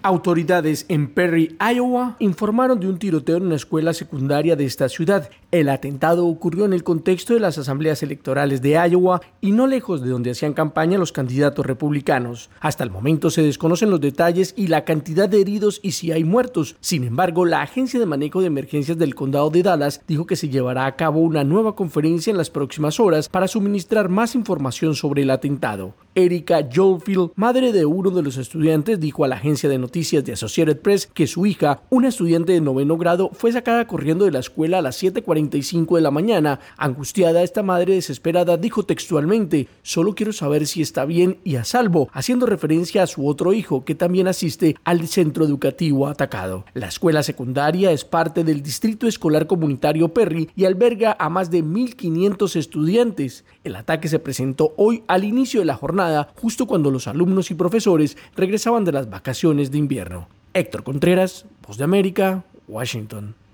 Autoridades en Perry, Iowa, informaron de un tiroteo en una escuela secundaria de esta ciudad. El atentado ocurrió en el contexto de las asambleas electorales de Iowa y no lejos de donde hacían campaña los candidatos republicanos. Hasta el momento se desconocen los detalles y la cantidad de heridos y si hay muertos. Sin embargo, la Agencia de Manejo de Emergencias del Condado de Dallas dijo que se llevará a cabo una nueva conferencia en las próximas horas para suministrar más información sobre el atentado. Erica Jolfield, madre de uno de los estudiantes, dijo a la agencia de noticias de Associated Press que su hija, una estudiante de 9º grado, fue sacada corriendo de la escuela a las 7:45 de la mañana. Angustiada, esta madre desesperada dijo textualmente: "Solo quiero saber si está bien y a salvo", haciendo referencia a su otro hijo que también asiste al centro educativo atacado. La escuela secundaria es parte del Distrito Escolar Comunitario Perry y alberga a más de 1,500 estudiantes. El ataque se presentó hoy al inicio de la jornada, justo cuando los alumnos y profesores regresaban de las vacaciones de invierno. Héctor Contreras, Voz de América, Washington.